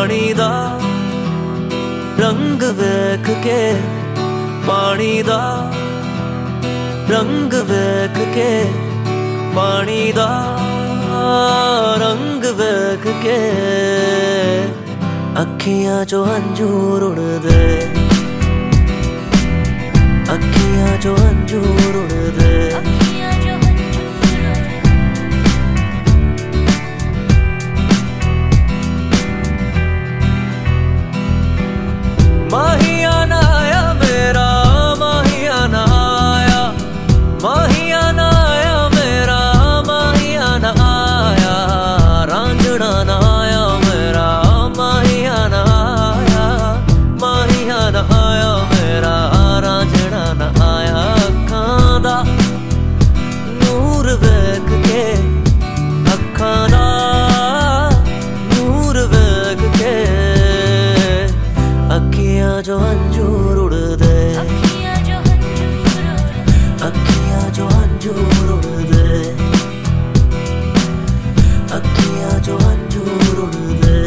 पानी दा रंग वेख के, पानी दा रंग वेख के, पानी दा रंग वेख के, अखियां चो अंजूर उड़दे, अखियां चो अंजूर उड़दे। माहिया ना आया मेरा, माहिया ना आया, माहिया ना आया मेरा, माहिया ना आया, रांझना ना आया मेरा, माहिया ना आया, माहिया ना आया मेरा, रांझना ना आया। अखां दा नूर वेख के, अखां दा नूर वेख के, अखियां जो अंजूर उड़दे, अखियां जो अंजूर उड़दे, अखियां जो अंजूर उड़दे।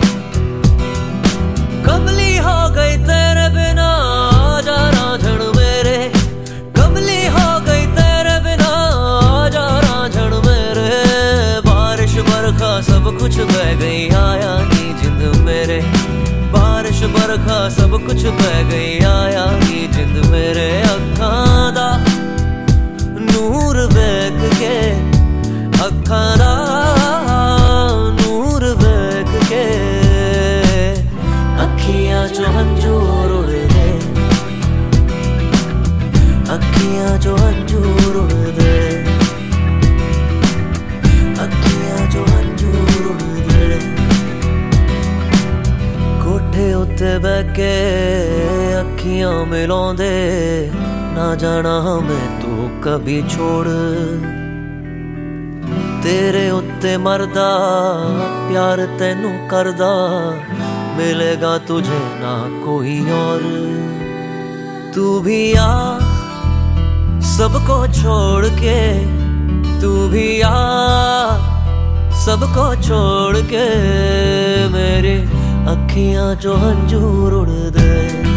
कमली हो गई तेरे बिना आजा रांझण मेरे, कमली हो गई तेरे बिना आजा रांझण मेरे। बारिश बरखा सब कुछ बह गई, आया नी जिंद मेरे, बारिश बरखा सब कुछ बह गई, आया नी जिंद मेरे। अखां दा नूर वेख के, अखां दा नूर वेख के, अखियां चो अंजूर उड़दे, अखियां चो अंजूर उड़दे, अखियां चो अंजूर उड़दे। कोठे उत्ते बह के अखियां मिलाउंदे, ना जाना मैं तू कभी छोड़, तेरे उत्ते मरदा प्यार तैनू करदा, मिलेगा तुझे ना कोई और। तू भी आ सबको छोड़ के, तू भी आ सबको छोड़ के, मेरे अखियां जो अंजूर उड़दे,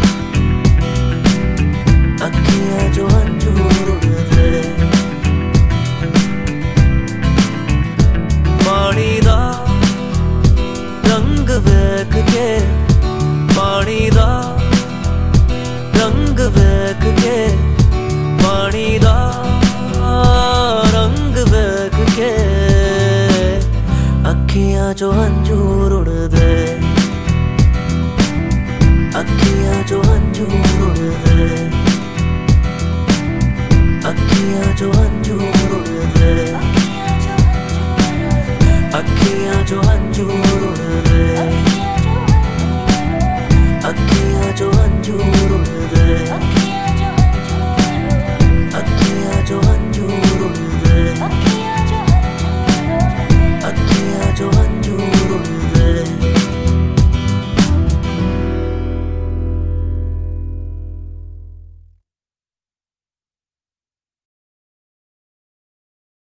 अखियां जो अंजूर उड़दे। पानी दा रंग वेख के, पानी दा रंग वेख के, पानी दा रंग वेख के, अखियां जो अंजूर उड़दे, अखियां जो अंजूर उड़दे, अखियां जो अंजूर उड़दे, अखियां जो अंजूर